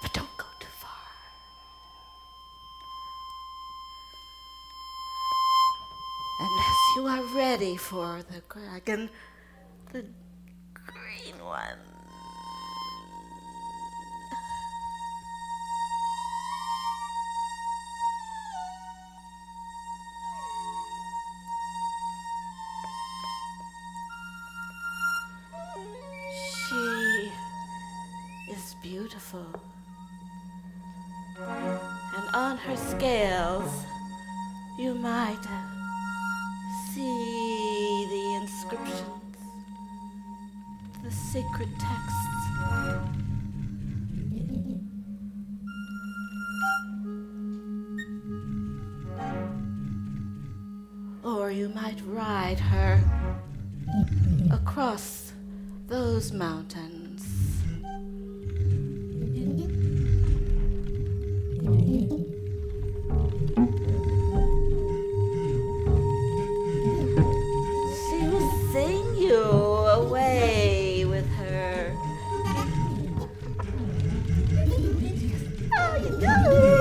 But don't go too far. Unless you are ready for the dragon, the green one. She is beautiful. And on her scales, you might see the inscriptions, the sacred texts. Or you might ride her across those mountains. She will sing you away with her. Oh, you know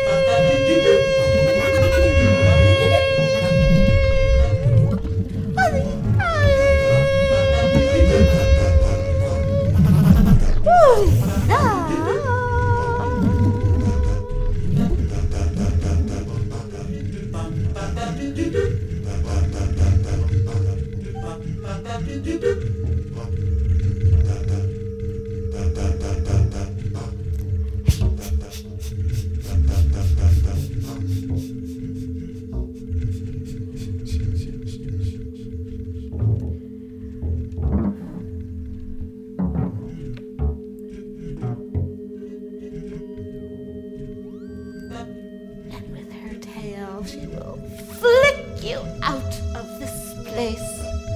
she will flick you out of this place,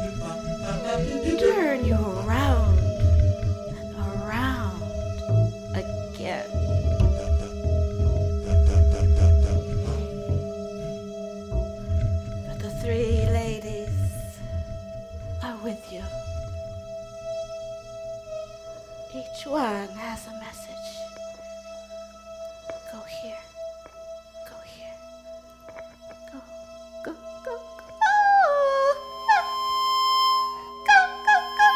turn you around and around again. But the three ladies are with you. Each one has a message. Go here. Go here. Go, go, go, go. Go, go, go,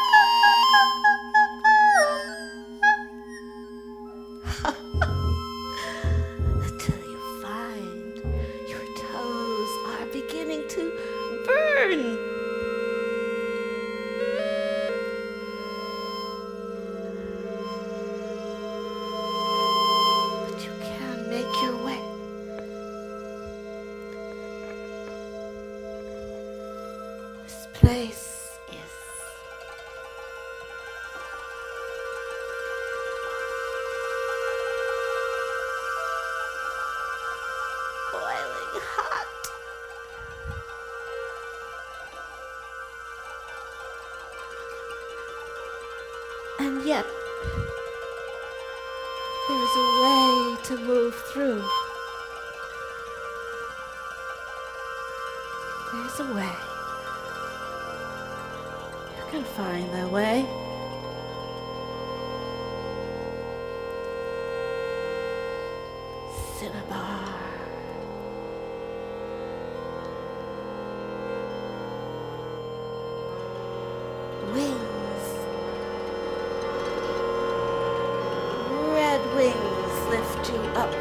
go, go, go, go. Until you find your toes are beginning to burn. But you can make your way. This place is boiling hot. And yet, there is a way to move through. There's a way. You can find the way. Cinnabar. Wings. Red wings lift you up.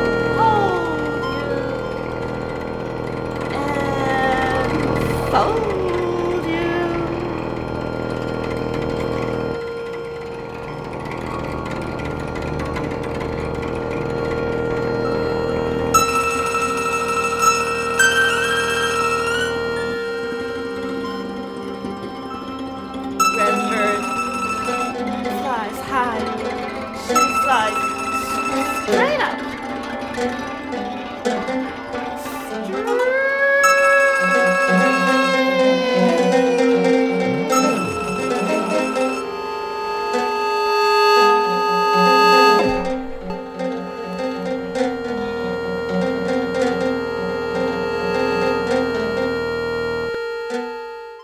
Hold you and fold